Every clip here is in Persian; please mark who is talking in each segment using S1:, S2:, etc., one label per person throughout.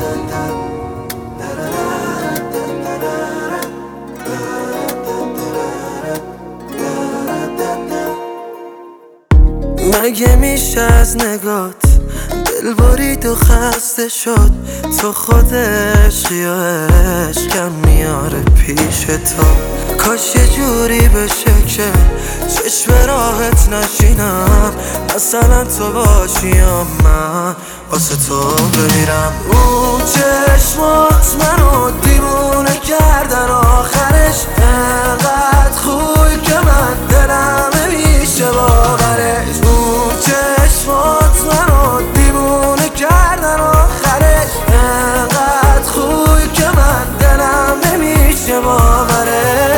S1: مگه میشه از نگات دل برید و خسته شد؟ تو خود عشقی و عشقم میاره پیش تو. کاش یه جوری بشه که چشم راحت نشینم، مثلا تو باشی یا من واسه تو بمیرم. اون چشمات منو دیوونه کردن، آخرش انقدر خوبی که من دلم نمیشه باورش. اون چشمات منو دیوونه کردن، آخرش انقدر خوبی که من دلم نمیشه باورش.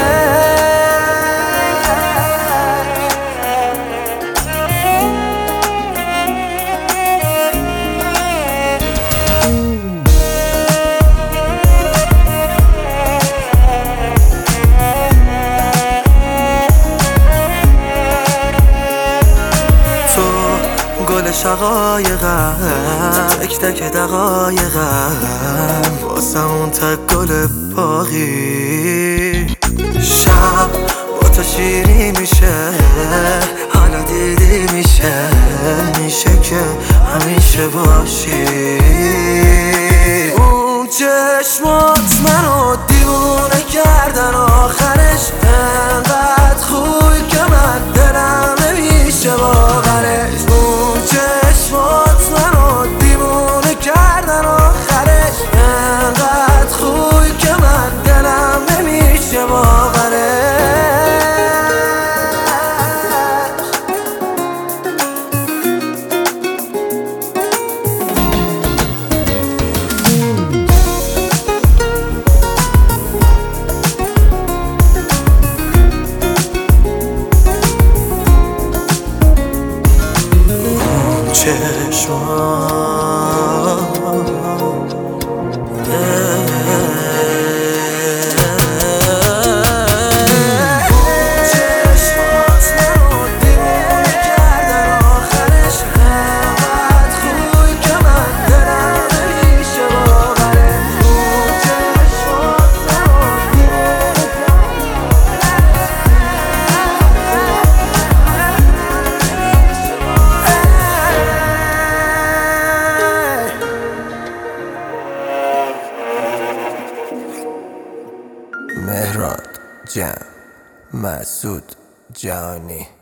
S1: گل شقایقم، تک تک دقایقم، واسه اون تک گل باقی. شب با تو شیری میشه، حالا دیدی میشه، میشه که همیشه باشی. اون چشمات منو دیوونه کردن، آخرش انقدر خوبی که من دلم نمیشه باورش. چشمات منو دیوونه کردن، آخرش انقدر خوبی که من دلم نمیشه باورش. مهراد جان مسعود جانی.